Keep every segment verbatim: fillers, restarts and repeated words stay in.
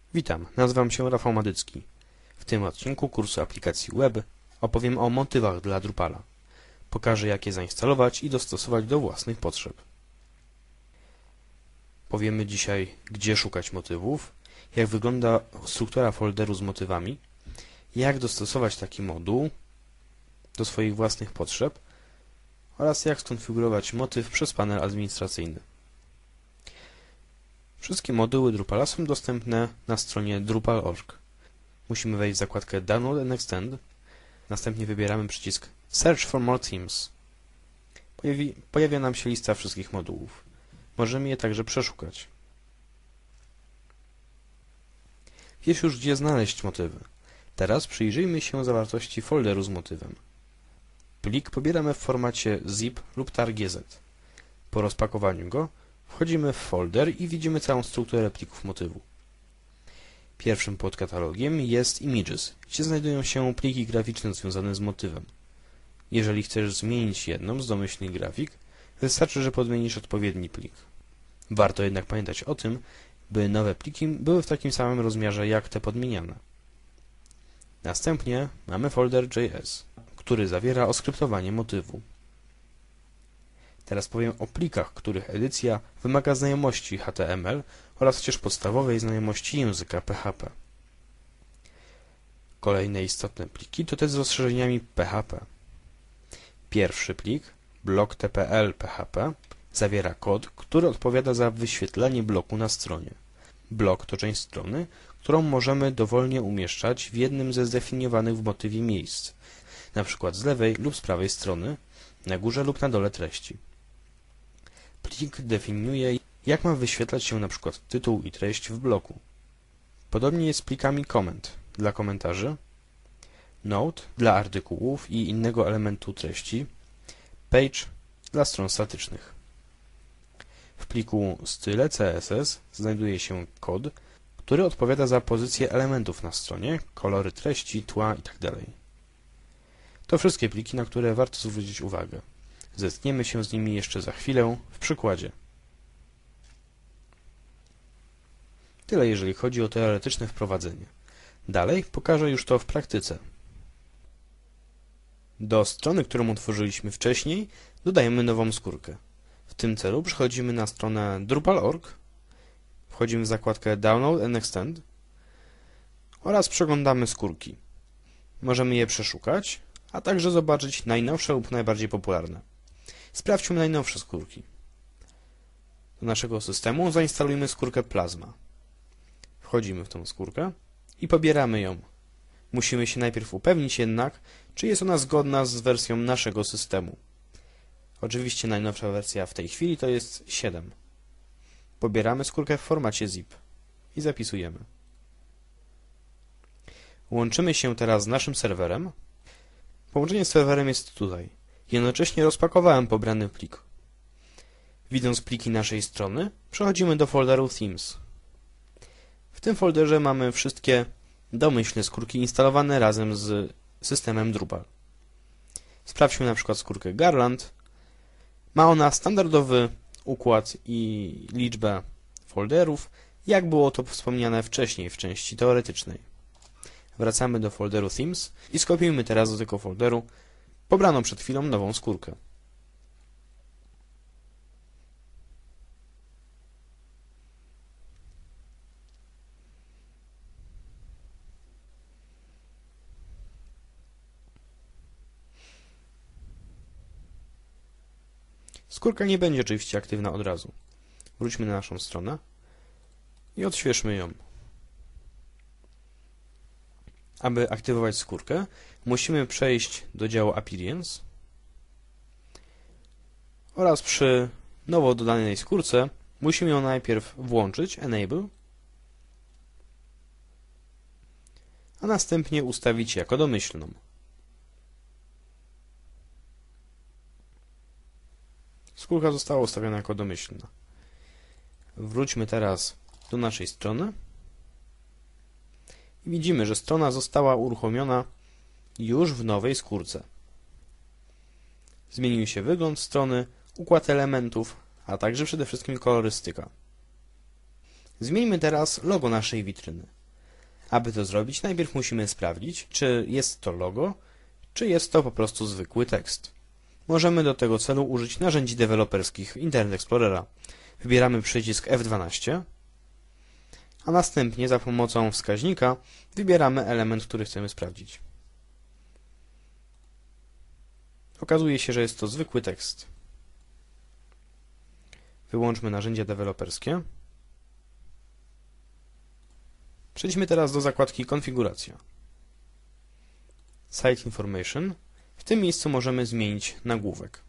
Witam, nazywam się Rafał Madycki. W tym odcinku kursu aplikacji web opowiem o motywach dla Drupala. Pokażę, jak je zainstalować i dostosować do własnych potrzeb. Powiemy dzisiaj, gdzie szukać motywów, jak wygląda struktura folderu z motywami, jak dostosować taki moduł do swoich własnych potrzeb oraz jak skonfigurować motyw przez panel administracyjny. Wszystkie moduły Drupala są dostępne na stronie drupal kropka org. Musimy wejść w zakładkę Download and Extend, następnie wybieramy przycisk Search for more themes. Pojawi, pojawia nam się lista wszystkich modułów. Możemy je także przeszukać. Wiesz już, gdzie znaleźć motywy. Teraz przyjrzyjmy się zawartości folderu z motywem. Plik pobieramy w formacie zip lub targz. Po rozpakowaniu go wchodzimy w folder i widzimy całą strukturę plików motywu. Pierwszym podkatalogiem jest Images, gdzie znajdują się pliki graficzne związane z motywem. Jeżeli chcesz zmienić jedną z domyślnych grafik, wystarczy, że podmienisz odpowiedni plik. Warto jednak pamiętać o tym, by nowe pliki były w takim samym rozmiarze jak te podmieniane. Następnie mamy folder J S, który zawiera oskryptowanie motywu. Teraz powiem o plikach, których edycja wymaga znajomości H T M L oraz chociaż podstawowej znajomości języka P H P. Kolejne istotne pliki to te z rozszerzeniami P H P. Pierwszy plik, blok T P L P H P, zawiera kod, który odpowiada za wyświetlanie bloku na stronie. Blok to część strony, którą możemy dowolnie umieszczać w jednym ze zdefiniowanych w motywie miejsc, np. z lewej lub z prawej strony, na górze lub na dole treści. Plik definiuje, jak ma wyświetlać się np. tytuł i treść w bloku. Podobnie jest z plikami comment dla komentarzy, note dla artykułów i innego elementu treści, page dla stron statycznych. W pliku style C S S znajduje się kod, który odpowiada za pozycję elementów na stronie, kolory treści, tła itd. To wszystkie pliki, na które warto zwrócić uwagę. Zetkniemy się z nimi jeszcze za chwilę w przykładzie. Tyle jeżeli chodzi o teoretyczne wprowadzenie. Dalej pokażę już to w praktyce. Do strony, którą utworzyliśmy wcześniej, dodajemy nową skórkę. W tym celu przechodzimy na stronę drupal kropka org, wchodzimy w zakładkę Download and Extend oraz przeglądamy skórki. Możemy je przeszukać, a także zobaczyć najnowsze lub najbardziej popularne. Sprawdźmy najnowsze skórki. Do naszego systemu zainstalujmy skórkę Plasma. Wchodzimy w tą skórkę i pobieramy ją. Musimy się najpierw upewnić jednak, czy jest ona zgodna z wersją naszego systemu. Oczywiście najnowsza wersja w tej chwili to jest siedem. Pobieramy skórkę w formacie zip i zapisujemy. Łączymy się teraz z naszym serwerem. Połączenie z serwerem jest tutaj. Jednocześnie rozpakowałem pobrany plik. Widząc pliki naszej strony, przechodzimy do folderu Themes. W tym folderze mamy wszystkie domyślne skórki instalowane razem z systemem Drupal. Sprawdźmy na przykład skórkę Garland. Ma ona standardowy układ i liczbę folderów, jak było to wspomniane wcześniej w części teoretycznej. Wracamy do folderu Themes i skopiujmy teraz do tego folderu pobraną przed chwilą nową skórkę. Skórka nie będzie oczywiście aktywna od razu. Wróćmy na naszą stronę i odświeżmy ją. Aby aktywować skórkę, musimy przejść do działu Appearance oraz przy nowo dodanej skórce musimy ją najpierw włączyć, Enable, a następnie ustawić jako domyślną. Skórka została ustawiona jako domyślna. Wróćmy teraz do naszej strony i widzimy, że strona została uruchomiona już w nowej skórce. Zmienił się wygląd strony, układ elementów, a także przede wszystkim kolorystyka. Zmieńmy teraz logo naszej witryny. Aby to zrobić, najpierw musimy sprawdzić, czy jest to logo, czy jest to po prostu zwykły tekst. Możemy do tego celu użyć narzędzi deweloperskich Internet Explorera. Wybieramy przycisk F dwanaście, a następnie za pomocą wskaźnika wybieramy element, który chcemy sprawdzić. Okazuje się, że jest to zwykły tekst. Wyłączmy narzędzia deweloperskie. Przejdźmy teraz do zakładki Konfiguracja. Site Information. W tym miejscu możemy zmienić nagłówek.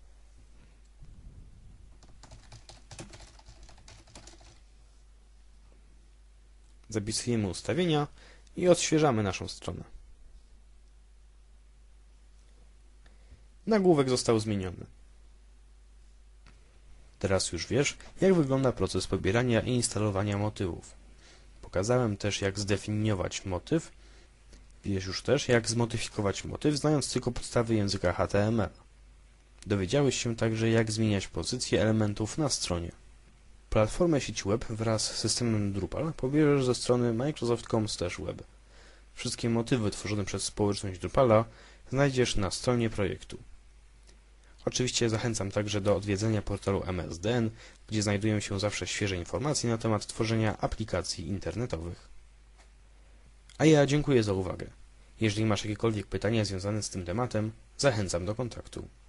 Zapisujemy ustawienia i odświeżamy naszą stronę. Nagłówek został zmieniony. Teraz już wiesz, jak wygląda proces pobierania i instalowania motywów. Pokazałem też, jak zdefiniować motyw. Wiesz już też, jak zmodyfikować motyw, znając tylko podstawy języka H T M L. Dowiedziałeś się także, jak zmieniać pozycje elementów na stronie. Platformę sieci web wraz z systemem Drupal pobierzesz ze strony microsoft kropka com slash web. Wszystkie motywy tworzone przez społeczność Drupala znajdziesz na stronie projektu. Oczywiście zachęcam także do odwiedzenia portalu M S D N, gdzie znajdują się zawsze świeże informacje na temat tworzenia aplikacji internetowych. A ja dziękuję za uwagę. Jeżeli masz jakiekolwiek pytania związane z tym tematem, zachęcam do kontaktu.